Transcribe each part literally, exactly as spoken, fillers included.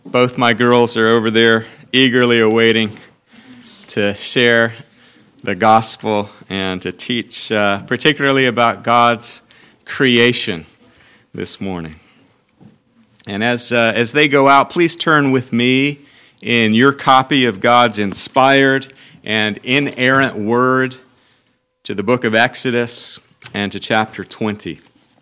Both my girls are over there eagerly awaiting to share the gospel and to teach uh, particularly about God's creation this morning. And as uh, as they go out, please turn with me in your copy of God's inspired and inerrant word to the book of Exodus and to chapter twenty.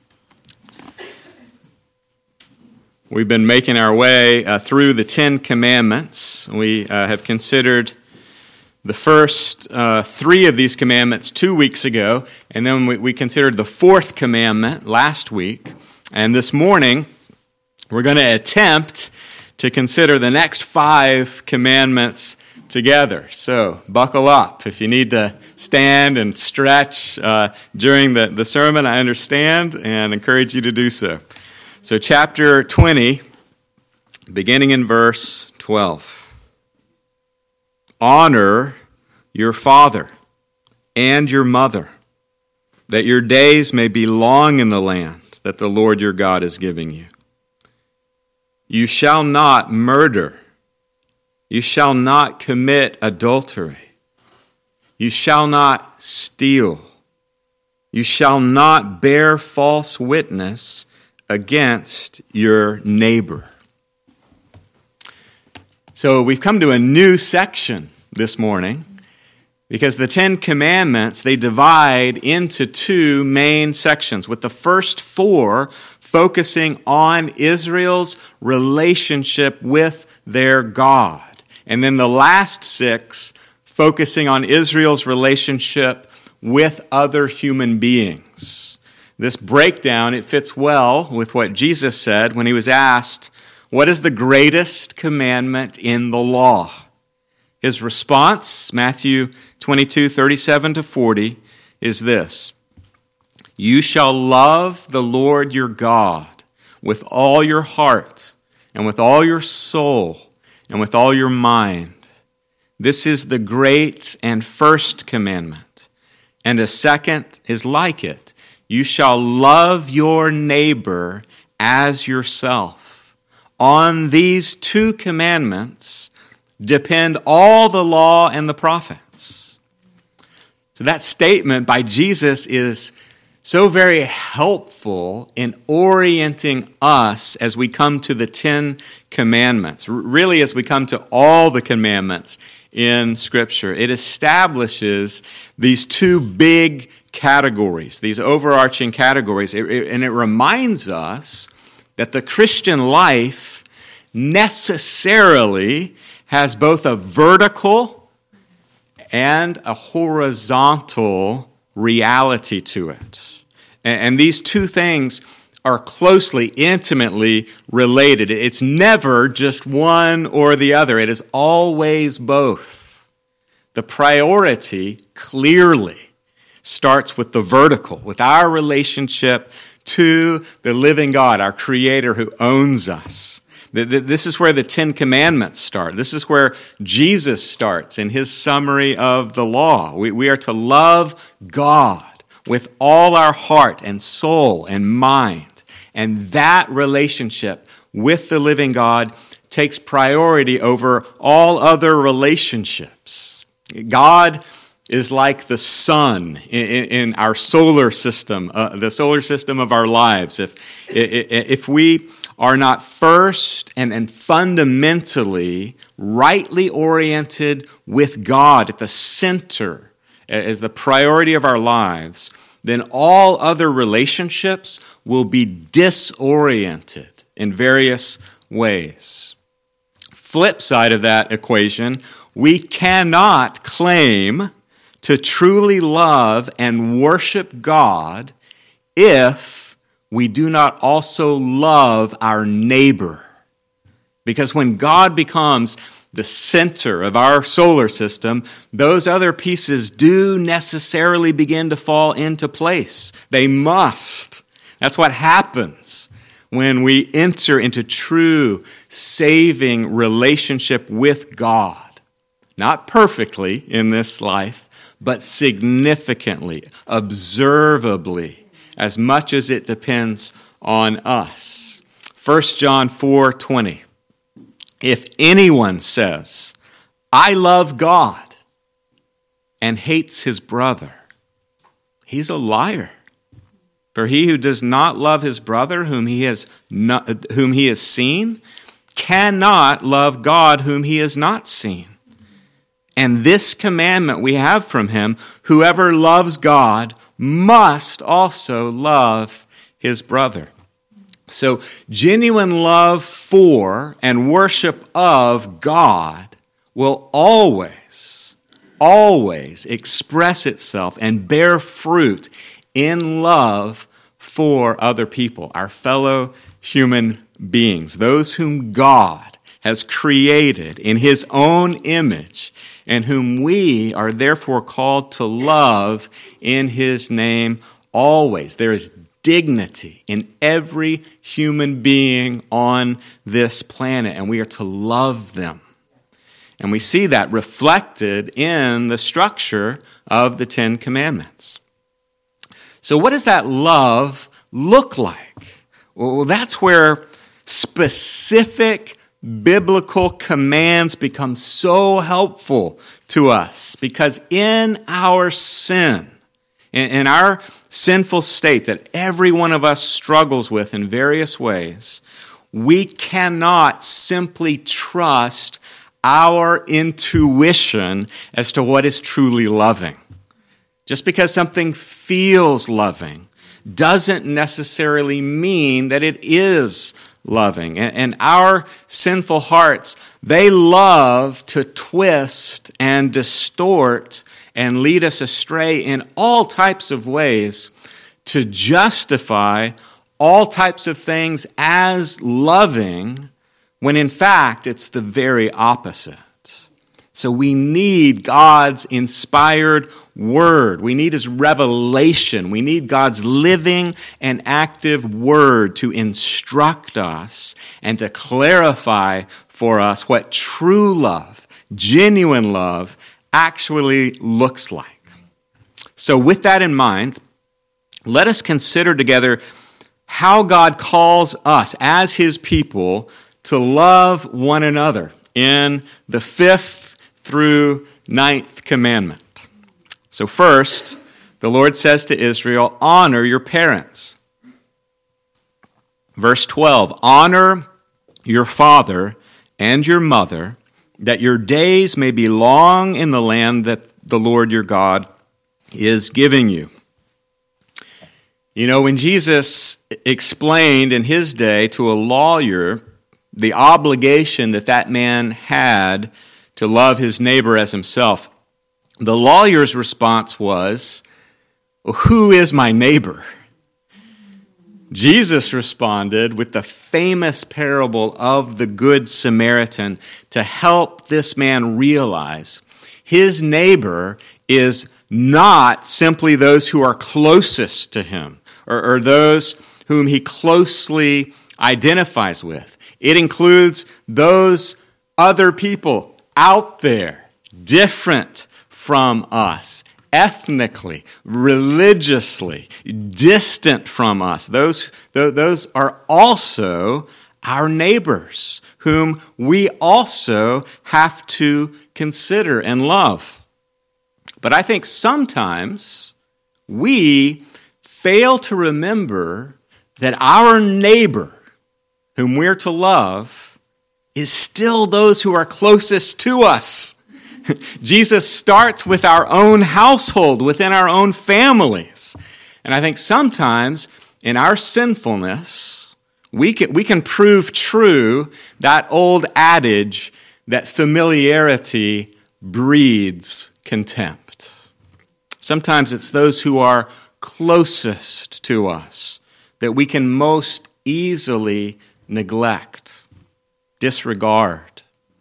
We've been making our way uh, through the Ten Commandments. We uh, have considered the first uh, three of these commandments two weeks ago, and then we, we considered the fourth commandment last week. And this morning, we're going to attempt to consider the next five commandments together. So buckle up. If you need to stand and stretch uh, during the, the sermon, I understand and encourage you to do so. So chapter twenty, beginning in verse twelve. Honor your father and your mother, that your days may be long in the land that the Lord your God is giving you. You shall not murder. You shall not commit adultery. You shall not steal. You shall not bear false witness against your neighbor. So we've come to a new section this morning because the Ten Commandments, they divide into two main sections, with the first four focusing on Israel's relationship with their God, and then the last six focusing on Israel's relationship with other human beings. This breakdown, it fits well with what Jesus said when he was asked, "What is the greatest commandment in the law?" His response, Matthew twenty-two, thirty-seven to forty, is this: "You shall love the Lord your God with all your heart and with all your soul and with all your mind. This is the great and first commandment. And a second is like it. You shall love your neighbor as yourself. On these two commandments depend all the law and the prophets." So that statement by Jesus is so very helpful in orienting us as we come to the Ten Commandments. Really, as we come to all the commandments in Scripture, it establishes these two big categories, these overarching categories, it, it, and it reminds us that the Christian life necessarily has both a vertical and a horizontal reality to it. And, and these two things are closely, intimately related. It's never just one or the other. It is always both. The priority clearly starts with the vertical, with our relationship to the living God, our Creator who owns us. This is where the Ten Commandments start. This is where Jesus starts in his summary of the law. We, we are to love God with all our heart and soul and mind. And that relationship with the living God takes priority over all other relationships. God is like the sun in, in our solar system, uh, the solar system of our lives. If, if we are not first and, and fundamentally rightly oriented with God at the center as the priority of our lives, then all other relationships will be disoriented in various ways. Flip side of that equation, we cannot claim to truly love and worship God if we do not also love our neighbor. Because when God becomes the center of our solar system, those other pieces do necessarily begin to fall into place. They must. That's what happens when we enter into true, saving relationship with God. Not perfectly in this life, but significantly, observably, as much as it depends on us. First John four twenty If anyone says, I love God, and hates his brother, he's a liar. For he who does not love his brother whom he has not, whom he has seen cannot love God whom he has not seen. And this commandment we have from him, whoever loves God must also love his brother. So genuine love for and worship of God will always, always express itself and bear fruit in love for other people, our fellow human beings, those whom God has created in his own image and whom we are therefore called to love in his name always. There is dignity in every human being on this planet, and we are to love them. And we see that reflected in the structure of the Ten Commandments. So what does that love look like? Well, that's where specific biblical commands become so helpful to us, because in our sin, in our sinful state that every one of us struggles with in various ways, we cannot simply trust our intuition as to what is truly loving. Just because something feels loving doesn't necessarily mean that it is loving. And our sinful hearts, they love to twist and distort and lead us astray in all types of ways to justify all types of things as loving, when in fact it's the very opposite. So we need God's inspired word. We need his revelation. We need God's living and active word to instruct us and to clarify for us what true love, genuine love, actually looks like. So with that in mind, let us consider together how God calls us as his people to love one another in the fifth through ninth commandment. So first, the Lord says to Israel, honor your parents. Verse twelve, honor your father and your mother, that your days may be long in the land that the Lord your God is giving you. You know, when Jesus explained in his day to a lawyer the obligation that that man had to love his neighbor as himself, the lawyer's response was, well, who is my neighbor? Jesus responded with the famous parable of the Good Samaritan to help this man realize his neighbor is not simply those who are closest to him or, or those whom he closely identifies with. It includes those other people out there, different from us, ethnically, religiously, distant from us. Those, those are also our neighbors, whom we also have to consider and love. But I think sometimes we fail to remember that our neighbor, whom we're to love, is still those who are closest to us. Jesus starts with our own household, within our own families. And I think sometimes in our sinfulness, we can, we can prove true that old adage that familiarity breeds contempt. Sometimes it's those who are closest to us that we can most easily neglect, disregard,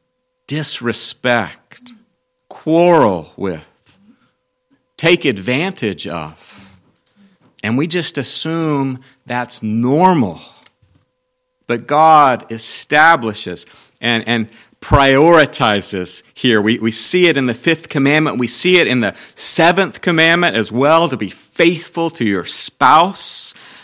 disrespect, quarrel with, take advantage of. And we just assume that's normal. But God establishes and, and prioritizes here. We, we see it in the fifth commandment. We see it in the seventh commandment as well, to be faithful to your spouse.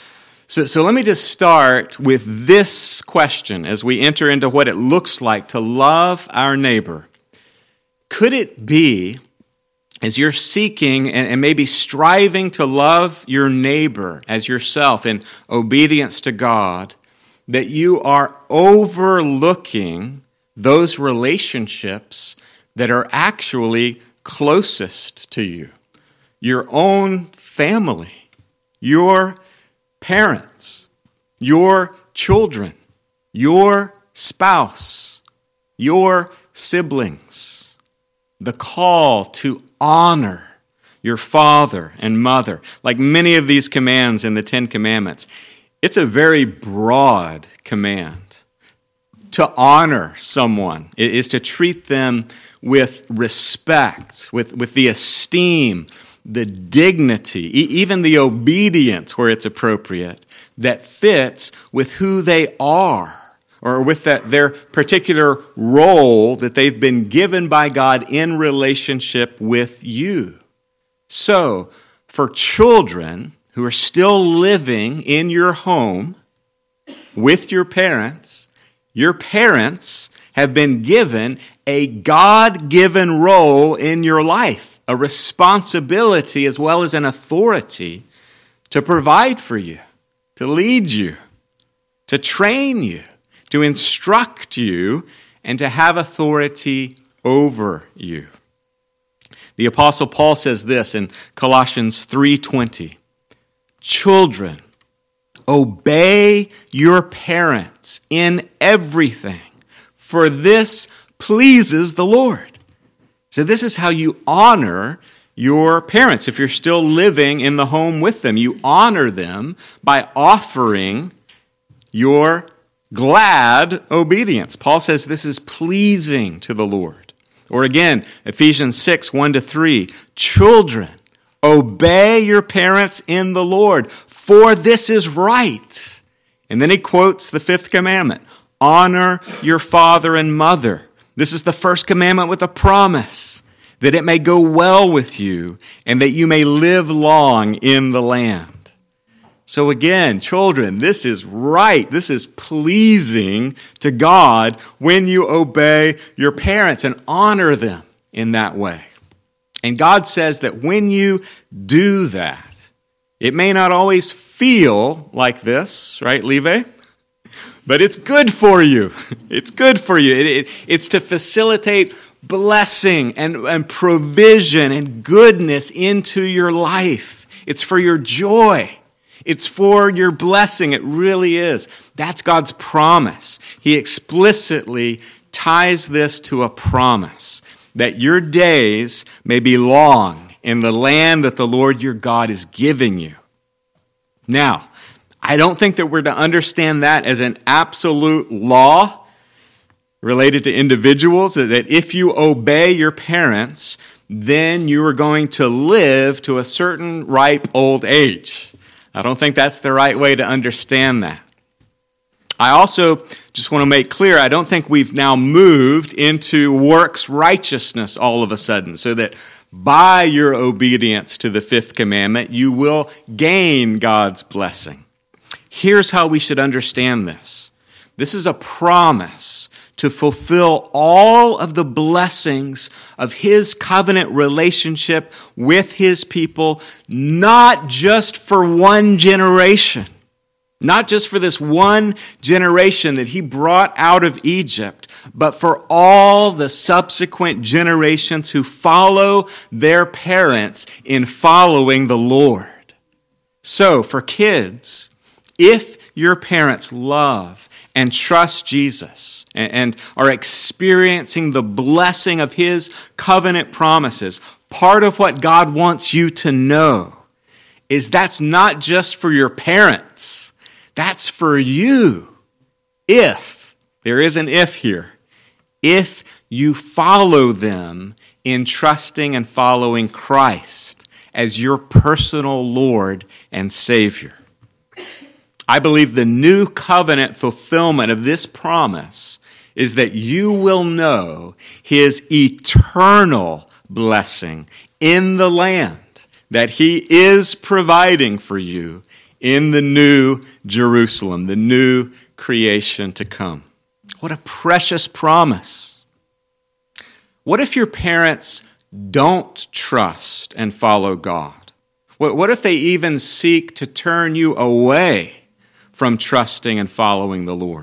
So, so let me just start with this question as we enter into what it looks like to love our neighbor. Could it be, as you're seeking and, and maybe striving to love your neighbor as yourself in obedience to God, that you are overlooking those relationships that are actually closest to you? Your own family, your parents, your children, your spouse, your siblings. The call to honor your father and mother, like many of these commands in the Ten Commandments, it's a very broad command. To honor someone is to treat them with respect, with, with the esteem, the dignity, even the obedience where it's appropriate, that fits with who they are, or with that, their particular role that they've been given by God in relationship with you. So, for children who are still living in your home with your parents, your parents have been given a God-given role in your life, a responsibility as well as an authority to provide for you, to lead you, to train you, to instruct you, and to have authority over you. The Apostle Paul says this in Colossians three twenty, "Children, obey your parents in everything, for this pleases the Lord." So this is how you honor your parents. If you're still living in the home with them, you honor them by offering your glad obedience. Paul says this is pleasing to the Lord. Or again, Ephesians six, one to three, "Children, obey your parents in the Lord, for this is right." And then he quotes the fifth commandment, "Honor your father and mother." This is the first commandment with a promise that it may go well with you and that you may live long in the land. So again, children, this is right. This is pleasing to God when you obey your parents and honor them in that way. And God says that when you do that, it may not always feel like this, right, Levi? But it's good for you. It's good for you. It, it, it's to facilitate blessing and, and provision and goodness into your life. It's for your joy. It's for your blessing. It really is. That's God's promise. He explicitly ties this to a promise that your days may be long in the land that the Lord your God is giving you. Now, I don't think that we're to understand that as an absolute law related to individuals, that if you obey your parents, then you are going to live to a certain ripe old age. I don't think that's the right way to understand that. I also just want to make clear, I don't think we've now moved into works righteousness all of a sudden, so that by your obedience to the fifth commandment, you will gain God's blessing. Here's how we should understand this. This is a promise to fulfill all of the blessings of His covenant relationship with His people, not just for one generation, not just for this one generation that He brought out of Egypt, but for all the subsequent generations who follow their parents in following the Lord. So, for kids, if your parents love and trust Jesus and are experiencing the blessing of His covenant promises, part of what God wants you to know is that's not just for your parents. That's for you. If, there is an if here, if you follow them in trusting and following Christ as your personal Lord and Savior. I believe the new covenant fulfillment of this promise is that you will know His eternal blessing in the land that He is providing for you in the new Jerusalem, the new creation to come. What a precious promise. What if your parents don't trust and follow God? What, what if they even seek to turn you away from trusting and following the Lord?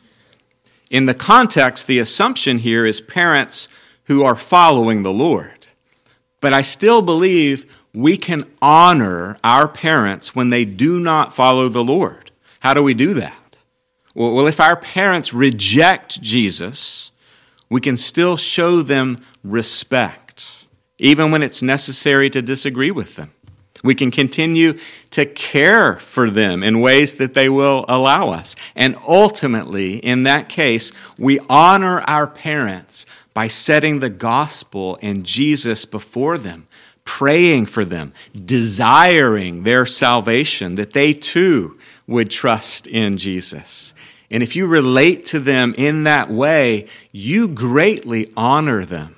In the context, the assumption here is parents who are following the Lord. But I still believe we can honor our parents when they do not follow the Lord. How do we do that? Well, if our parents reject Jesus, we can still show them respect, even when it's necessary to disagree with them. We can continue to care for them in ways that they will allow us. And ultimately, in that case, we honor our parents by setting the gospel and Jesus before them, praying for them, desiring their salvation, that they too would trust in Jesus. And if you relate to them in that way, you greatly honor them.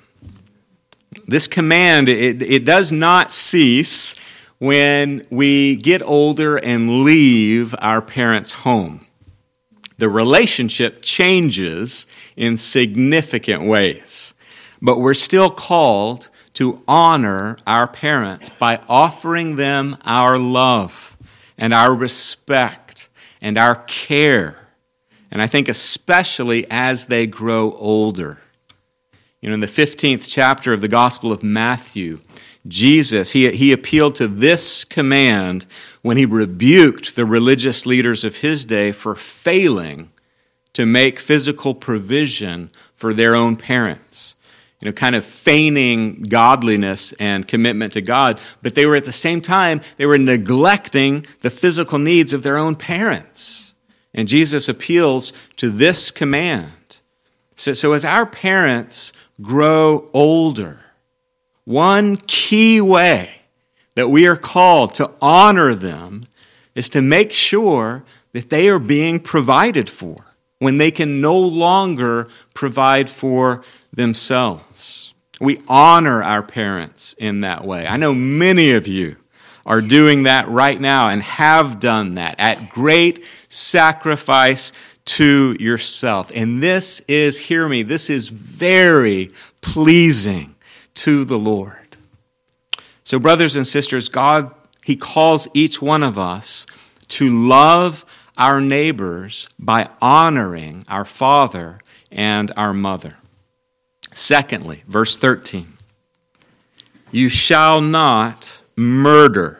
This command, it, it does not cease when we get older and leave our parents' home. The relationship changes in significant ways, but we're still called to honor our parents by offering them our love and our respect and our care, and I think especially as they grow older. You know, in the fifteenth chapter of the Gospel of Matthew, Jesus, he, he appealed to this command when he rebuked the religious leaders of his day for failing to make physical provision for their own parents. You know, kind of feigning godliness and commitment to God, but they were at the same time, they were neglecting the physical needs of their own parents. And Jesus appeals to this command. So, so as our parents grow older, one key way that we are called to honor them is to make sure that they are being provided for when they can no longer provide for themselves. We honor our parents in that way. I know many of you are doing that right now and have done that at great sacrifice to yourself. And this is, hear me, this is very pleasing to the Lord. So brothers and sisters, God, He calls each one of us to love our neighbors by honoring our father and our mother. Secondly, verse thirteen, you shall not murder.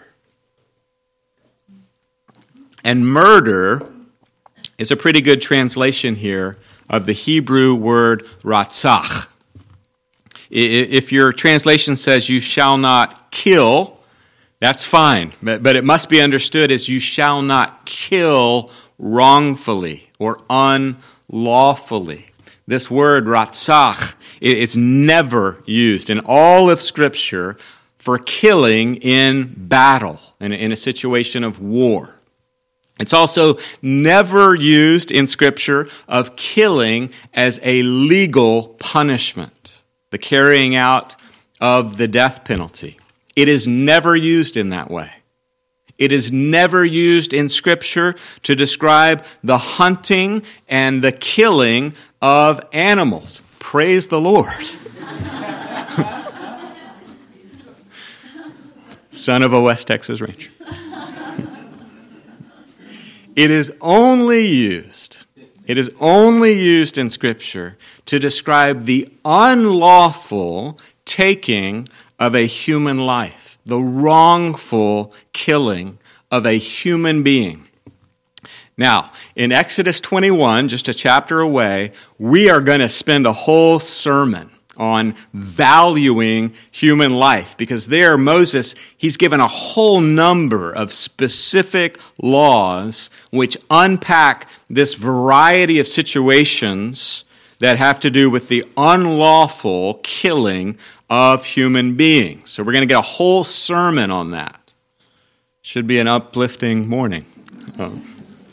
And murder is a pretty good translation here of the Hebrew word ratzach. If your translation says you shall not kill, that's fine. But, but it must be understood as you shall not kill wrongfully or unlawfully. This word ratzach, it's never used in all of Scripture for killing in battle, in, in a situation of war. It's also never used in Scripture of killing as a legal punishment, the carrying out of the death penalty. It is never used in that way. It is never used in Scripture to describe the hunting and the killing of animals. Praise the Lord. Son of a West Texas Ranger. It is only used, it is only used in Scripture to describe the unlawful taking of a human life, the wrongful killing of a human being. Now, in Exodus twenty-one, just a chapter away, we are going to spend a whole sermon on valuing human life, because there Moses, he's given a whole number of specific laws which unpack this variety of situations that have to do with the unlawful killing of human beings. So we're going to get a whole sermon on that. Should be an uplifting morning. Um,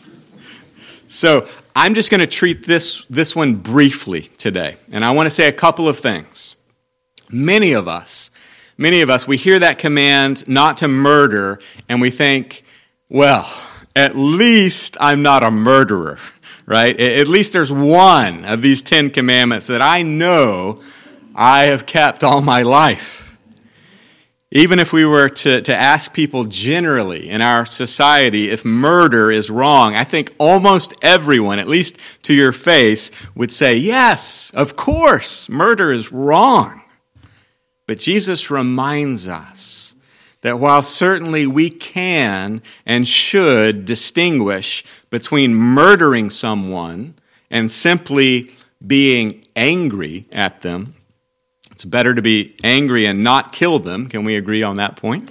so I'm just going to treat this, this one briefly today. And I want to say a couple of things. Many of us, many of us, we hear that command not to murder, and we think, well, at least I'm not a murderer, right? At least there's one of these Ten Commandments that I know I have kept all my life. Even if we were to, to ask people generally in our society if murder is wrong, I think almost everyone, at least to your face, would say, yes, of course, murder is wrong. But Jesus reminds us that while certainly we can and should distinguish between murdering someone and simply being angry at them, it's better to be angry and not kill them. Can we agree on that point?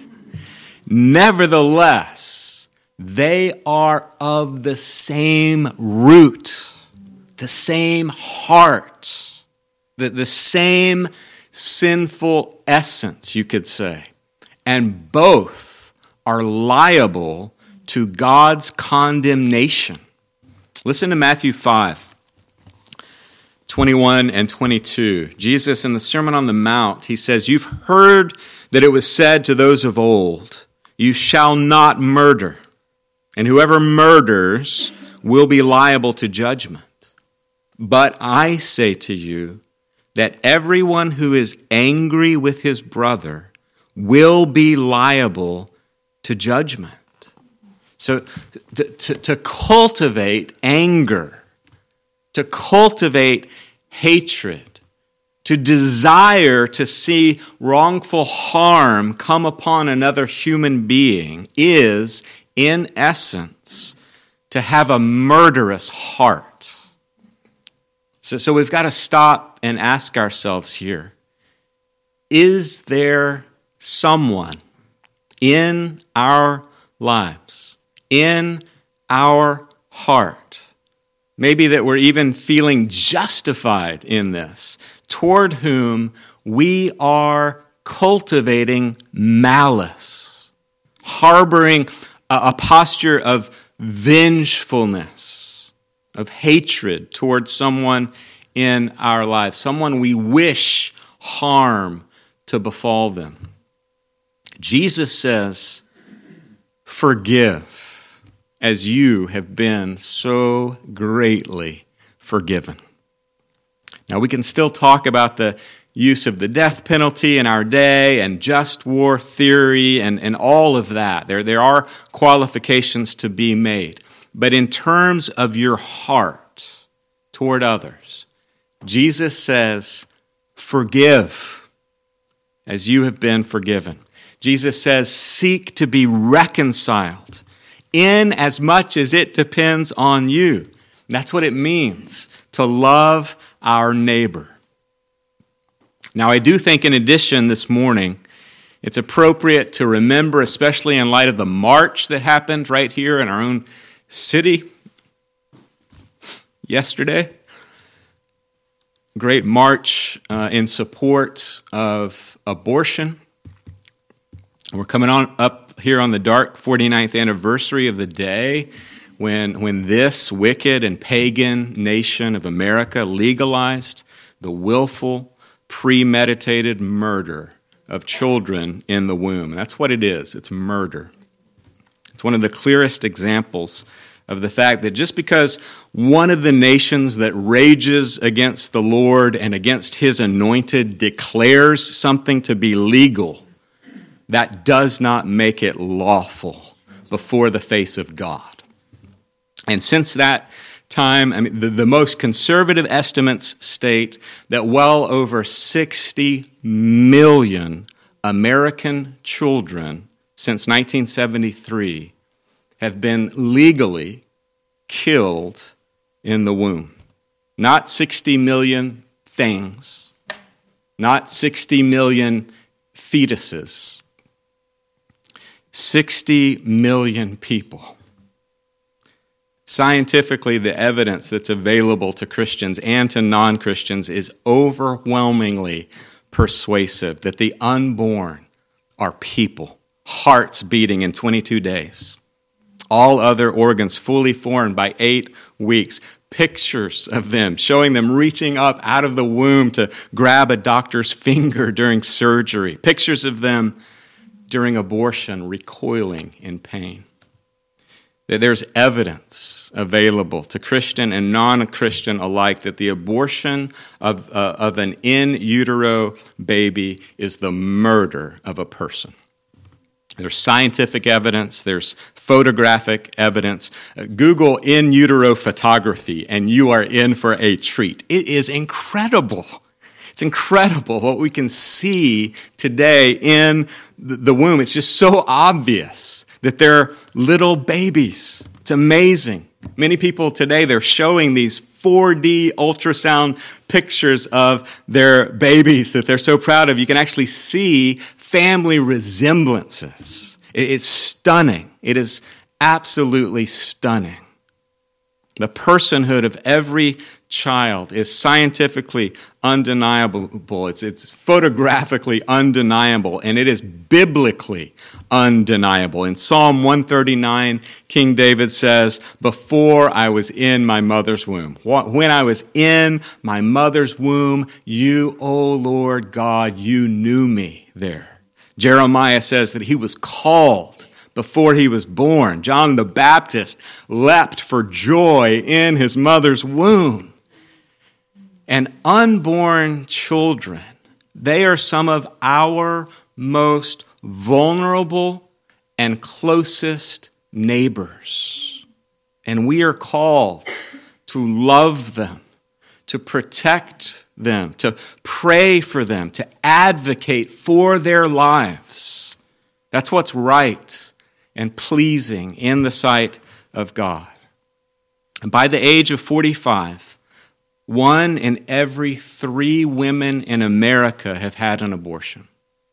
Nevertheless, they are of the same root, the same heart, the, the same sinful essence, you could say. And both are liable to God's condemnation. Listen to Matthew five. twenty-one and twenty-two. Jesus, in the Sermon on the Mount, he says, "You've heard that it was said to those of old, 'You shall not murder, and whoever murders will be liable to judgment.' But I say to you that everyone who is angry with his brother will be liable to judgment." So to, to, to cultivate anger, to cultivate hatred, to desire to see wrongful harm come upon another human being is, in essence, to have a murderous heart. So, so we've got to stop and ask ourselves here, is there someone in our lives, in our heart, maybe that we're even feeling justified in this, toward whom we are cultivating malice, harboring a, a posture of vengefulness, of hatred toward someone in our lives, someone we wish harm to befall them? Jesus says, "Forgive as you have been so greatly forgiven." Now, we can still talk about the use of the death penalty in our day and just war theory and, and all of that. There, there are qualifications to be made. But in terms of your heart toward others, Jesus says, "Forgive as you have been forgiven." Jesus says, "Seek to be reconciled in as much as it depends on you." That's what it means to love our neighbor. Now, I do think in addition this morning, it's appropriate to remember, especially in light of the march that happened right here in our own city yesterday. Great march uh, in support of abortion. We're coming on up here on the dark forty-ninth anniversary of the day when, when this wicked and pagan nation of America legalized the willful, premeditated murder of children in the womb. That's what it is. It's murder. It's one of the clearest examples of the fact that just because one of the nations that rages against the Lord and against His anointed declares something to be legal, that does not make it lawful before the face of God. And since that time, I mean, the, the most conservative estimates state that well over sixty million American children since nineteen seventy-three have been legally killed in the womb. Not sixty million things, not sixty million fetuses, sixty million people. Scientifically, the evidence that's available to Christians and to non-Christians is overwhelmingly persuasive that the unborn are people, hearts beating in twenty-two days. All other organs fully formed by eight weeks. Pictures of them, showing them reaching up out of the womb to grab a doctor's finger during surgery. Pictures of them during abortion recoiling in pain. that there's evidence available to Christian and non-Christian alike that the abortion of, uh, of an in utero baby is the murder of a person. There's scientific evidence, there's photographic evidence. Uh, Google in utero photography and you are in for a treat. It is incredible. It's incredible what we can see today in the womb. It's just so obvious that they're little babies. It's amazing. Many people today, they're showing these four D ultrasound pictures of their babies that they're so proud of. You can actually see family resemblances. It's stunning. It is absolutely stunning. The personhood of every child is scientifically undeniable. It's, it's photographically undeniable, and it is biblically undeniable. In Psalm one thirty-nine, King David says, "Before I was in my mother's womb." When I was in my mother's womb, you, O Lord God, you knew me there. Jeremiah says that he was called before he was born. John the Baptist leapt for joy in his mother's womb. And unborn children, they are some of our most vulnerable and closest neighbors. And we are called to love them, to protect them, to pray for them, to advocate for their lives. That's what's right and pleasing in the sight of God. And by the age of forty-five, one in every three women in America have had an abortion.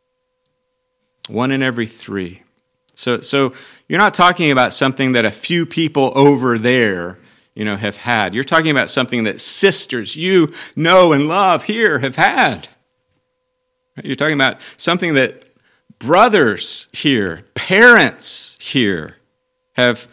One in every three. So, so you're not talking about something that a few people over there, you know, have had. You're talking about something that sisters you know and love here have had. You're talking about something that brothers here, parents here have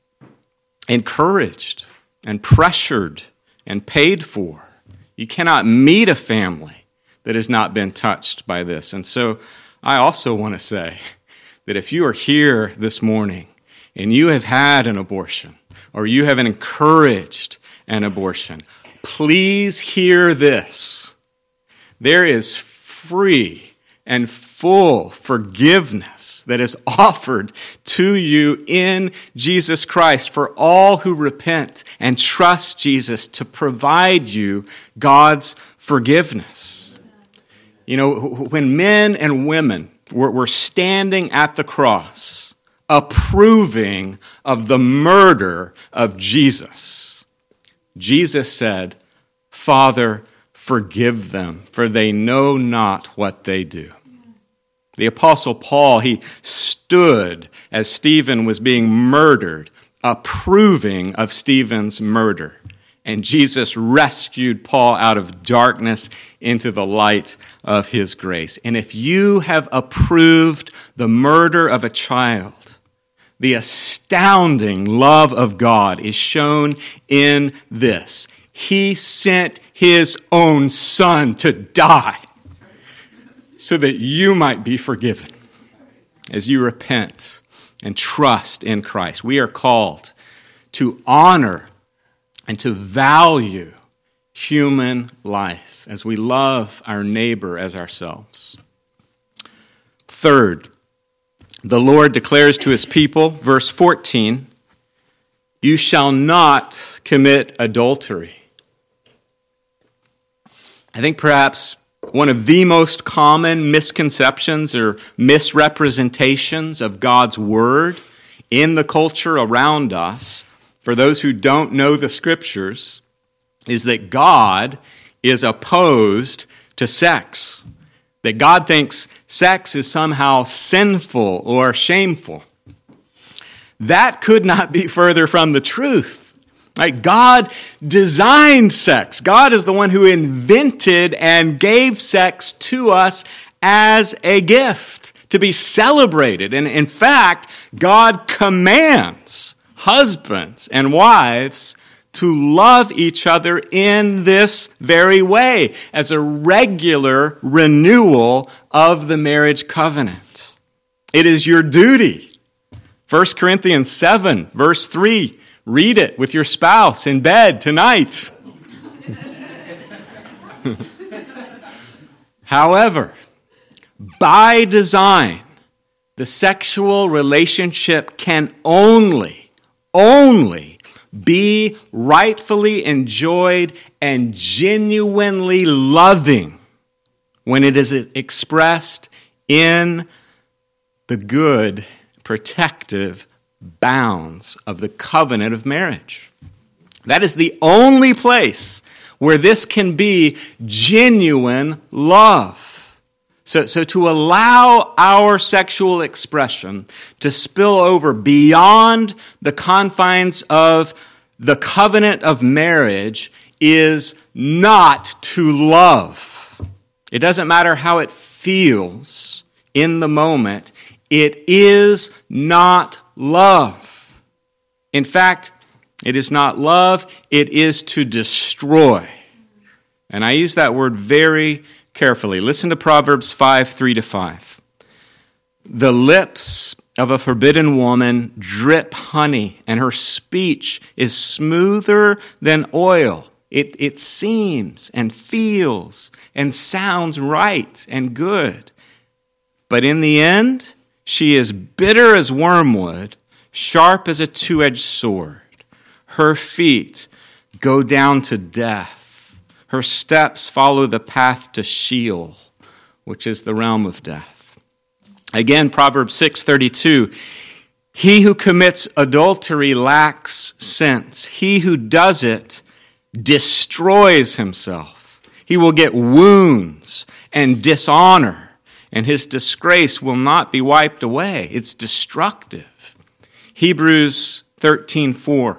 encouraged and pressured and paid for. You cannot meet a family that has not been touched by this. And so I also want to say that if you are here this morning and you have had an abortion or you have encouraged an abortion, please hear this. There is free and full forgiveness that is offered to you in Jesus Christ for all who repent and trust Jesus to provide you God's forgiveness. You know, when men and women were, were standing at the cross, approving of the murder of Jesus, Jesus said, "Father, forgive them, for they know not what they do." The Apostle Paul, he stood as Stephen was being murdered, approving of Stephen's murder. And Jesus rescued Paul out of darkness into the light of his grace. And if you have approved the murder of a child, the astounding love of God is shown in this. He sent his own son to die so that you might be forgiven as you repent and trust in Christ. We are called to honor and to value human life as we love our neighbor as ourselves. Third, the Lord declares to his people, verse fourteen, "You shall not commit adultery." I think perhaps one of the most common misconceptions or misrepresentations of God's word in the culture around us, for those who don't know the scriptures, is that God is opposed to sex. That God thinks sex is somehow sinful or shameful. That could not be further from the truth. Right? God designed sex. God is the one who invented and gave sex to us as a gift to be celebrated. And in fact, God commands husbands and wives to love each other in this very way as a regular renewal of the marriage covenant. It is your duty First Corinthians seven, verse three. Read it with your spouse in bed tonight. However, by design, the sexual relationship can only, only be rightfully enjoyed and genuinely loving when it is expressed in the good, protective bounds of the covenant of marriage. That is the only place where this can be genuine love. So, so to allow our sexual expression to spill over beyond the confines of the covenant of marriage is not to love. It doesn't matter how it feels in the moment. It is not love. In fact, it is not love, it is to destroy. And I use that word very carefully. Listen to Proverbs five, three to five. The lips of a forbidden woman drip honey, and her speech is smoother than oil. It, it seems and feels and sounds right and good. But in the end, she is bitter as wormwood, sharp as a two-edged sword. Her feet go down to death. Her steps follow the path to Sheol, which is the realm of death. Again, Proverbs six thirty-two, he who commits adultery lacks sense. He who does it destroys himself. He will get wounds and dishonor, and his disgrace will not be wiped away. It's destructive. Hebrews thirteen four.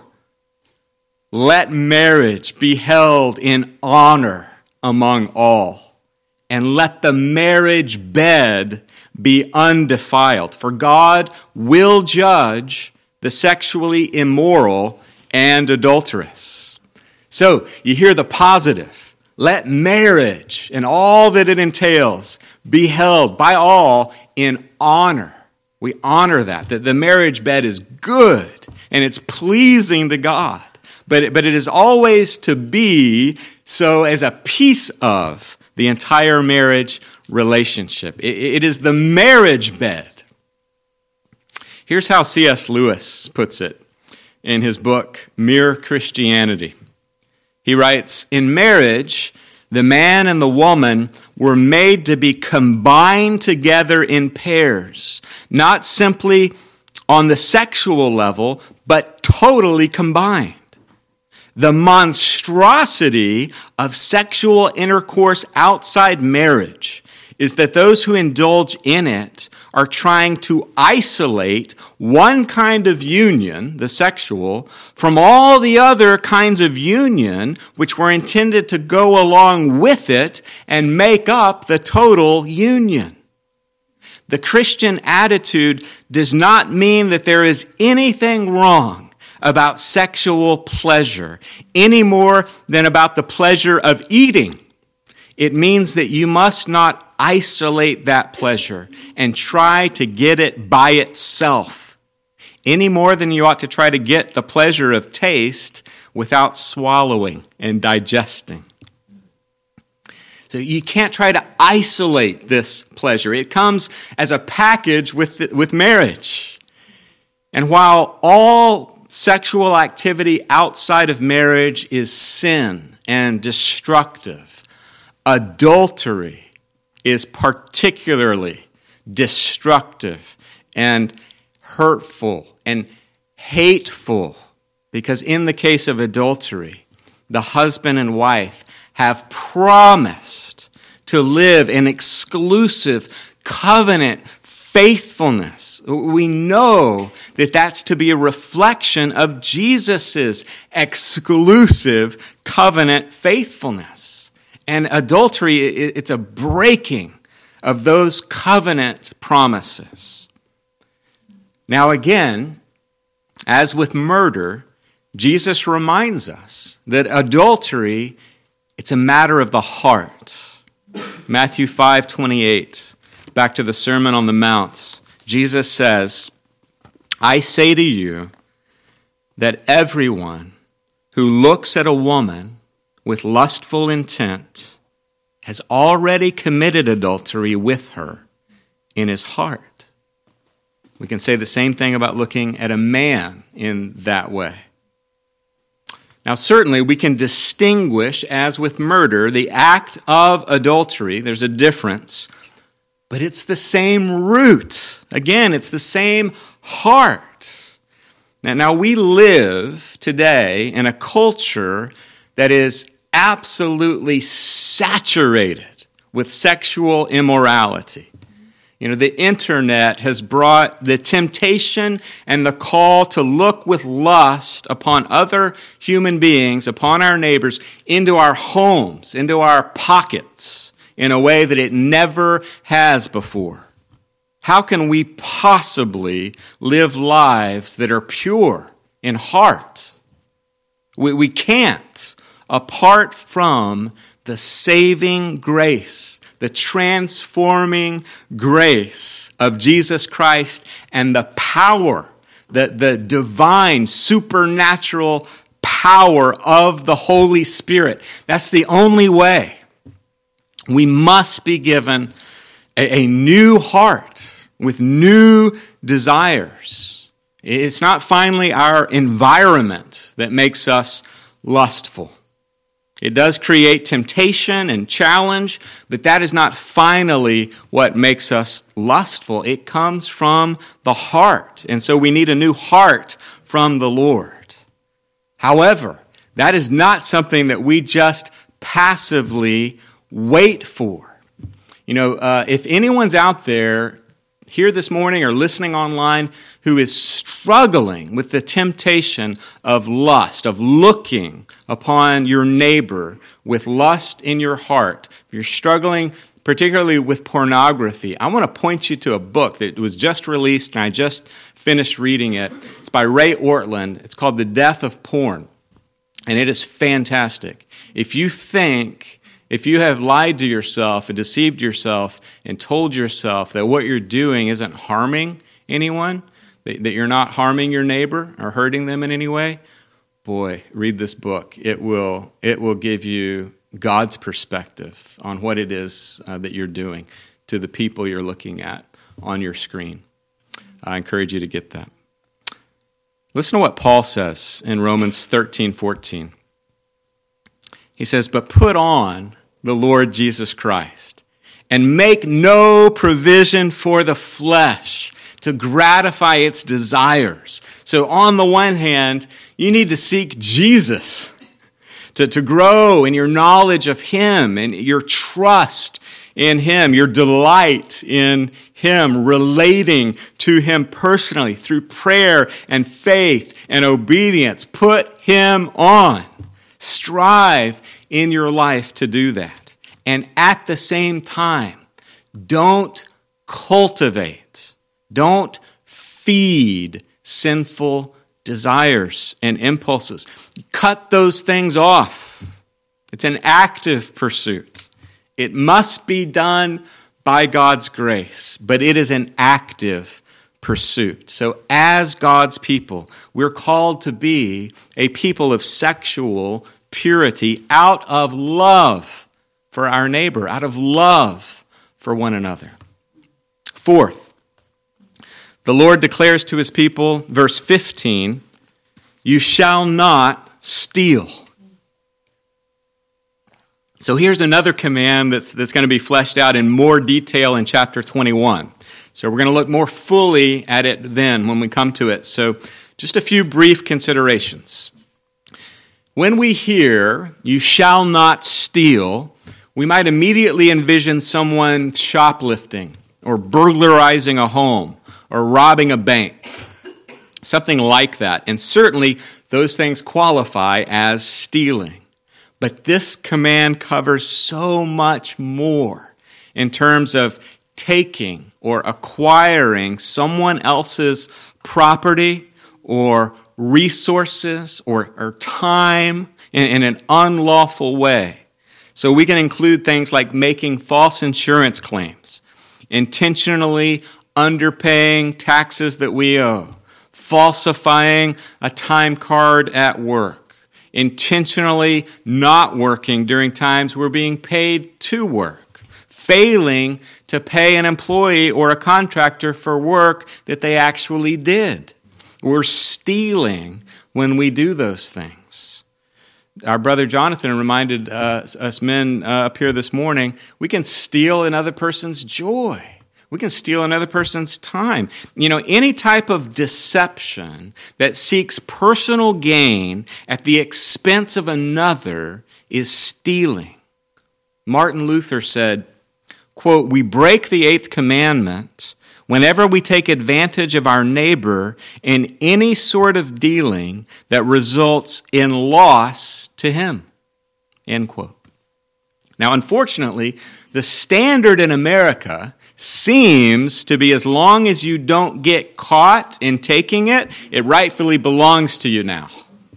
Let marriage be held in honor among all, and let the marriage bed be undefiled. For God will judge the sexually immoral and adulterous. So, you hear the positive. Let marriage and all that it entails be held by all in honor. We honor that, that the marriage bed is good and it's pleasing to God. But it, but it is always to be so as a piece of the entire marriage relationship. It, it is the marriage bed. Here's how C S Lewis puts it in his book, Mere Christianity. He writes, in marriage, the man and the woman were made to be combined together in pairs, not simply on the sexual level, but totally combined. The monstrosity of sexual intercourse outside marriage is that those who indulge in it are trying to isolate one kind of union, the sexual, from all the other kinds of union which were intended to go along with it and make up the total union. The Christian attitude does not mean that there is anything wrong about sexual pleasure any more than about the pleasure of eating. It means that you must not isolate that pleasure and try to get it by itself any more than you ought to try to get the pleasure of taste without swallowing and digesting. So you can't try to isolate this pleasure. It comes as a package with, with marriage. And while all sexual activity outside of marriage is sin and destructive, adultery is particularly destructive and hurtful and hateful, because in the case of adultery, the husband and wife have promised to live in exclusive covenant faithfulness. We know that that's to be a reflection of Jesus' exclusive covenant faithfulness. And adultery, it's a breaking of those covenant promises. Now again, as with murder, Jesus reminds us that adultery, it's a matter of the heart. Matthew five twenty-eight. Back to the Sermon on the Mount, Jesus says, I say to you that everyone who looks at a woman with lustful intent has already committed adultery with her in his heart. We can say the same thing about looking at a man in that way. Now, certainly, we can distinguish, as with murder, the act of adultery. There's a difference, but it's the same root. Again, it's the same heart. Now, now we live today in a culture that is absolutely saturated with sexual immorality. You know, the internet has brought the temptation and the call to look with lust upon other human beings, upon our neighbors, into our homes, into our pockets, in a way that it never has before. How can we possibly live lives that are pure in heart? We, we can't, apart from the saving grace, the transforming grace of Jesus Christ and the power, the, the divine, supernatural power of the Holy Spirit. That's the only way. We must be given a, a new heart with new desires. It's not finally our environment that makes us lustful. It does create temptation and challenge, but that is not finally what makes us lustful. It comes from the heart, and so we need a new heart from the Lord. However, that is not something that we just passively wait for. You know, uh, if anyone's out there here this morning or listening online who is struggling with the temptation of lust, of looking upon your neighbor with lust in your heart, if you're struggling particularly with pornography, I want to point you to a book that was just released and I just finished reading it. It's by Ray Ortlund. It's called The Death of Porn, and it is fantastic. If you think If you have lied to yourself and deceived yourself and told yourself that what you're doing isn't harming anyone, that you're not harming your neighbor or hurting them in any way, boy, read this book. It will, it will give you God's perspective on what it is uh, that you're doing to the people you're looking at on your screen. I encourage you to get that. Listen to what Paul says in Romans thirteen fourteen. He says, "But put on the Lord Jesus Christ, and make no provision for the flesh to gratify its desires." So on the one hand, you need to seek Jesus, to, to grow in your knowledge of Him and your trust in Him, your delight in Him, relating to Him personally through prayer and faith and obedience. Put Him on. Strive in your life to do that. And at the same time, don't cultivate, don't feed sinful desires and impulses. Cut those things off. It's an active pursuit. It must be done by God's grace, but it is an active pursuit. So as God's people, we're called to be a people of sexual purity out of love for our neighbor, out of love for one another. Fourth, the Lord declares to His people, verse fifteen, "You shall not steal." So here's another command that's, that's going to be fleshed out in more detail in chapter twenty-one. So we're going to look more fully at it then when we come to it. So just a few brief considerations. When we hear, "you shall not steal," we might immediately envision someone shoplifting or burglarizing a home or robbing a bank, something like that. And certainly those things qualify as stealing. But this command covers so much more in terms of taking or acquiring someone else's property or resources or, or time in, in an unlawful way. So we can include things like making false insurance claims, intentionally underpaying taxes that we owe, falsifying a time card at work, intentionally not working during times we're being paid to work, failing to pay an employee or a contractor for work that they actually did. We're stealing when we do those things. Our brother Jonathan reminded uh, us men uh, up here this morning, we can steal another person's joy. We can steal another person's time. You know, any type of deception that seeks personal gain at the expense of another is stealing. Martin Luther said, quote, "We break the eighth commandment whenever we take advantage of our neighbor in any sort of dealing that results in loss to him," end quote. Now, unfortunately, the standard in America seems to be as long as you don't get caught in taking it, it rightfully belongs to you now.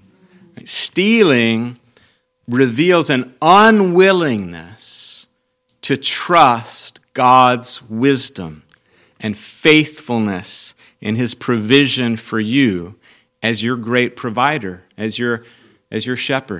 Stealing reveals an unwillingness to trust God's wisdom and faithfulness in His provision for you as your great provider, as your, as your shepherd.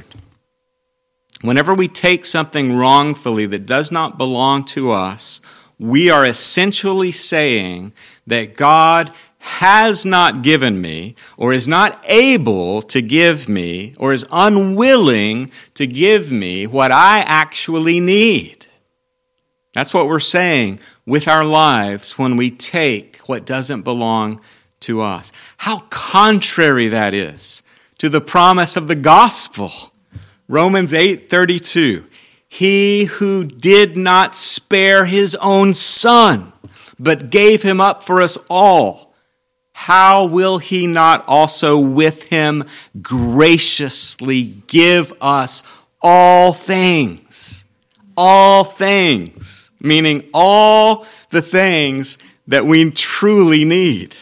Whenever we take something wrongfully that does not belong to us, we are essentially saying that God has not given me, or is not able to give me, or is unwilling to give me what I actually need. That's what we're saying with our lives when we take what doesn't belong to us. How contrary that is to the promise of the gospel. Romans eight thirty-two. He who did not spare his own son, but gave him up for us all, how will he not also with him graciously give us all things? All things, meaning all the things that we truly need.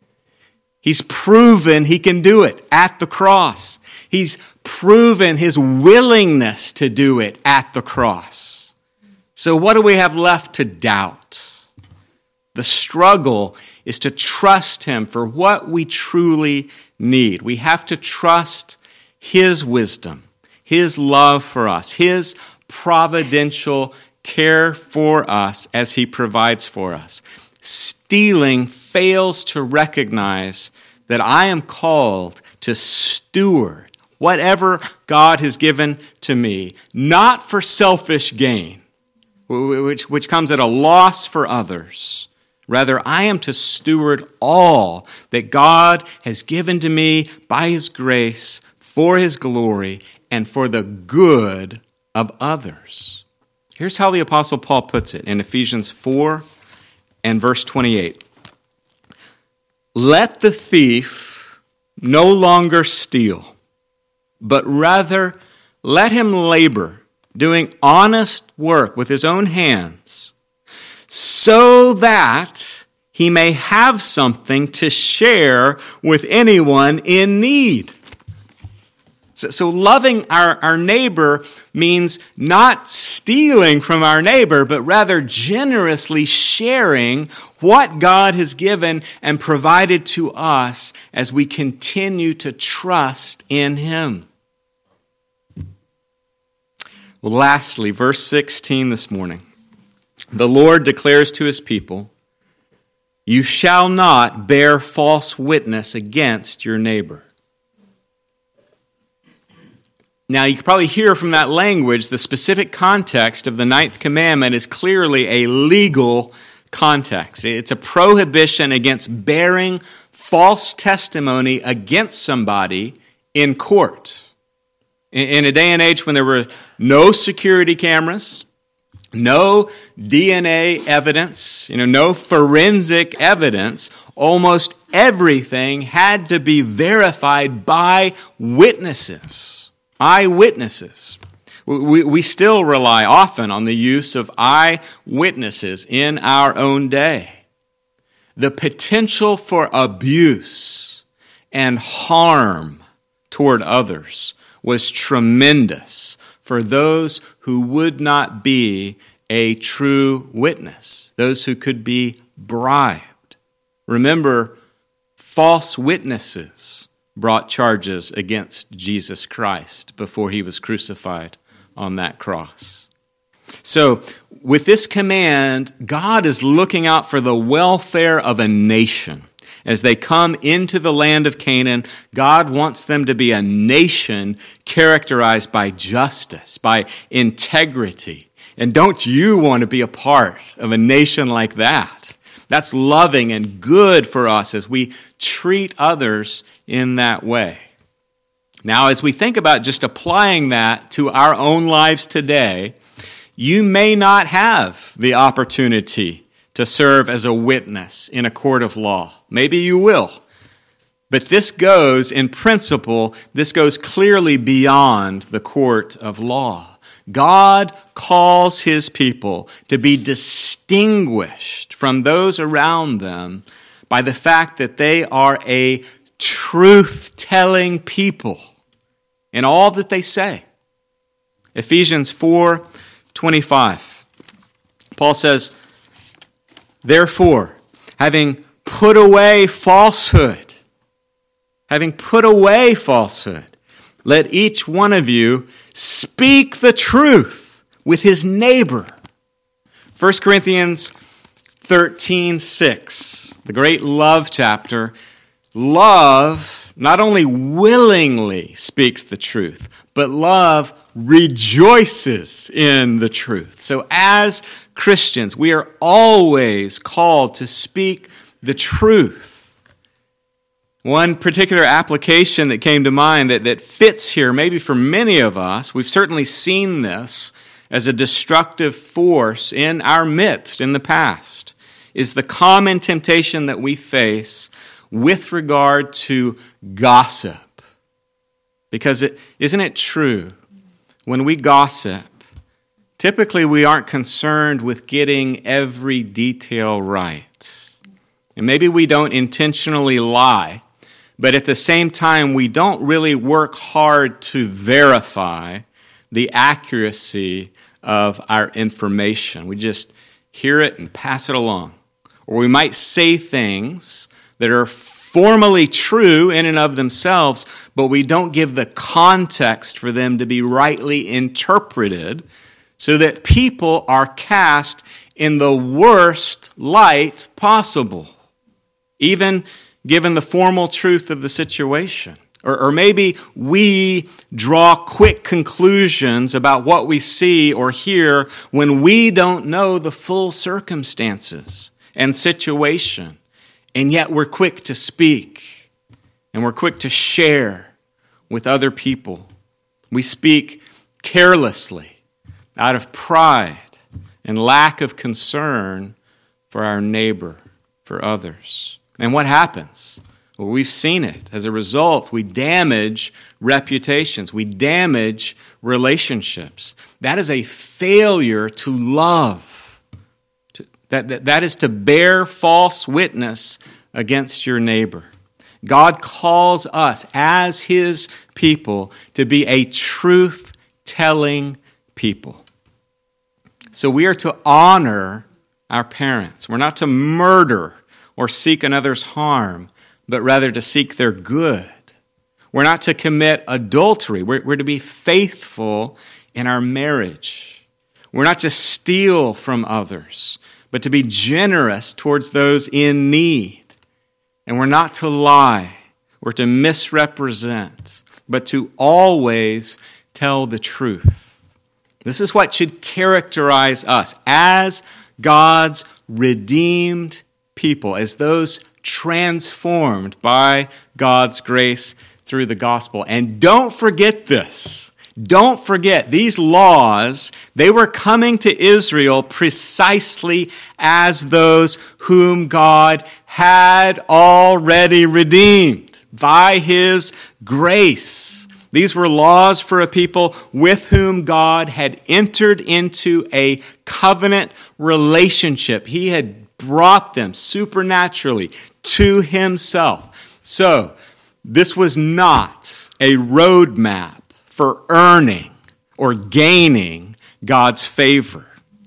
He's proven he can do it at the cross. He's proven his willingness to do it at the cross. So what do we have left to doubt? The struggle is to trust him for what we truly need. We have to trust his wisdom, his love for us, his providential care for us as he provides for us. Stealing fails to recognize that I am called to steward whatever God has given to me, not for selfish gain, which, which comes at a loss for others. Rather, I am to steward all that God has given to me by his grace, for his glory, and for the good of others. Here's how the Apostle Paul puts it in Ephesians four and verse twenty-eight. Let the thief no longer steal, but rather let him labor, doing honest work with his own hands, so that he may have something to share with anyone in need. So, so loving our, our neighbor means not stealing from our neighbor, but rather generously sharing what God has given and provided to us as we continue to trust in him. Well, lastly, verse sixteen this morning. The Lord declares to his people, "You shall not bear false witness against your neighbor." Now, you can probably hear from that language the specific context of the ninth commandment is clearly a legal context. It's a prohibition against bearing false testimony against somebody in court. In a day and age when there were no security cameras, no D N A evidence, you know, no forensic evidence, almost everything had to be verified by witnesses. Eyewitnesses. We, we still rely often on the use of eyewitnesses in our own day. The potential for abuse and harm toward others was tremendous for those who would not be a true witness, those who could be bribed. Remember, false witnesses brought charges against Jesus Christ before he was crucified on that cross. So, with this command, God is looking out for the welfare of a nation. As they come into the land of Canaan, God wants them to be a nation characterized by justice, by integrity. And don't you want to be a part of a nation like that? That's loving and good for us as we treat others in that way. Now, as we think about just applying that to our own lives today, you may not have the opportunity to serve as a witness in a court of law. Maybe you will. But this goes, in principle, this goes clearly beyond the court of law. God calls his people to be distinguished from those around them by the fact that they are a truth-telling people in all that they say. Ephesians four twenty-five. Paul says, "Therefore, having put away falsehood, having put away falsehood, let each one of you speak the truth with his neighbor." First Corinthians thirteen six, the great love chapter. Love not only willingly speaks the truth, but love rejoices in the truth. So as Christians, we are always called to speak the truth. One particular application that came to mind that, that fits here, maybe for many of us, we've certainly seen this as a destructive force in our midst in the past, is the common temptation that we face with regard to gossip. Because it, isn't it true, when we gossip, typically we aren't concerned with getting every detail right. And maybe we don't intentionally lie, but at the same time we don't really work hard to verify the accuracy of our information. We just hear it and pass it along. Or we might say things that are formally true in and of themselves, but we don't give the context for them to be rightly interpreted so that people are cast in the worst light possible, even given the formal truth of the situation. Or, or maybe we draw quick conclusions about what we see or hear when we don't know the full circumstances and situation. And yet we're quick to speak, and we're quick to share with other people. We speak carelessly, out of pride and lack of concern for our neighbor, for others. And what happens? Well, we've seen it. As a result, we damage reputations. We damage relationships. That is a failure to love. That, that, that is to bear false witness against your neighbor. God calls us as his people to be a truth-telling people. So we are to honor our parents. We're not to murder or seek another's harm, but rather to seek their good. We're not to commit adultery. We're, we're to be faithful in our marriage. We're not to steal from others, but to be generous towards those in need. And we're not to lie. We're to misrepresent, but to always tell the truth. This is what should characterize us as God's redeemed people, as those transformed by God's grace through the gospel. And don't forget this. Don't forget, these laws, they were coming to Israel precisely as those whom God had already redeemed by his grace. These were laws for a people with whom God had entered into a covenant relationship. He had brought them supernaturally to himself. So, this was not a roadmap for earning or gaining God's favor.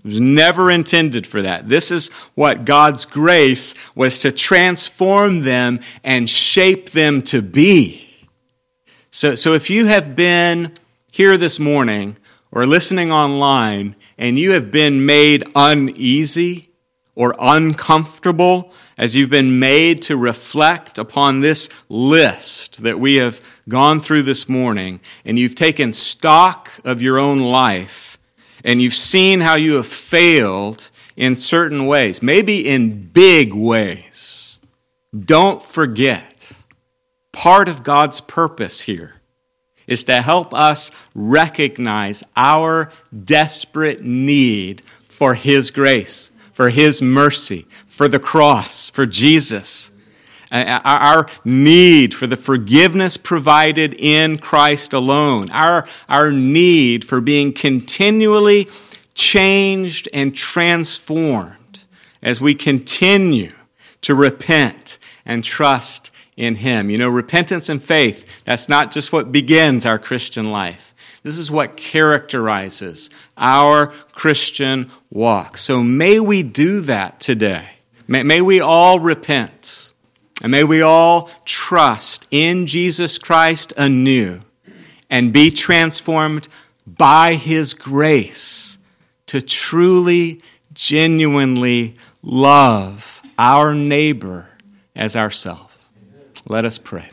It was never intended for that. This is what God's grace was to transform them and shape them to be. So, so if you have been here this morning or listening online and you have been made uneasy or uncomfortable as you've been made to reflect upon this list that we have gone through this morning, and you've taken stock of your own life, and you've seen how you have failed in certain ways, maybe in big ways, don't forget, part of God's purpose here is to help us recognize our desperate need for His grace, for His mercy, for the cross, for Jesus. Our need for the forgiveness provided in Christ alone. Our, our need for being continually changed and transformed as we continue to repent and trust in Him. You know, repentance and faith, that's not just what begins our Christian life. This is what characterizes our Christian walk. So may we do that today. May, may we all repent. And may we all trust in Jesus Christ anew and be transformed by His grace to truly, genuinely love our neighbor as ourselves. Let us pray.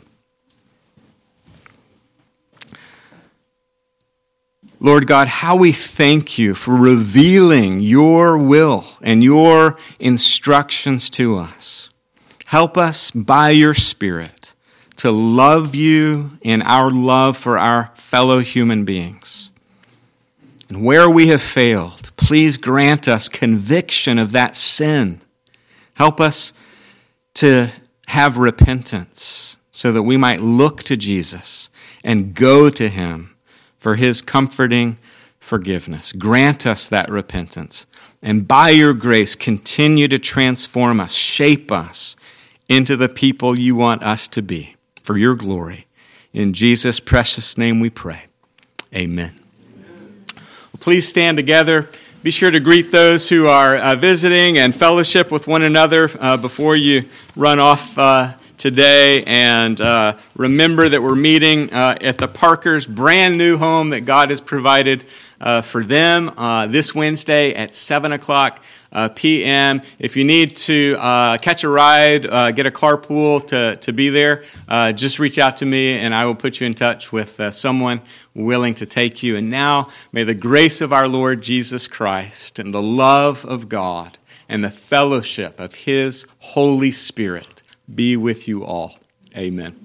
Lord God, how we thank You for revealing Your will and Your instructions to us. Help us by Your Spirit to love You in our love for our fellow human beings. And where we have failed, please grant us conviction of that sin. Help us to have repentance so that we might look to Jesus and go to Him for His comforting forgiveness. Grant us that repentance. And by Your grace, continue to transform us, shape us into the people You want us to be, for Your glory. In Jesus' precious name we pray. Amen. Amen. Well, please stand together. Be sure to greet those who are uh, visiting and fellowship with one another uh, before you run off uh, today. And uh, remember that we're meeting uh, at the Parkers' brand new home that God has provided uh, for them uh, this Wednesday at seven o'clock Uh, p m If you need to uh, catch a ride, uh, get a carpool to, to be there, uh, just reach out to me and I will put you in touch with uh, someone willing to take you. And now, may the grace of our Lord Jesus Christ and the love of God and the fellowship of His Holy Spirit be with you all. Amen.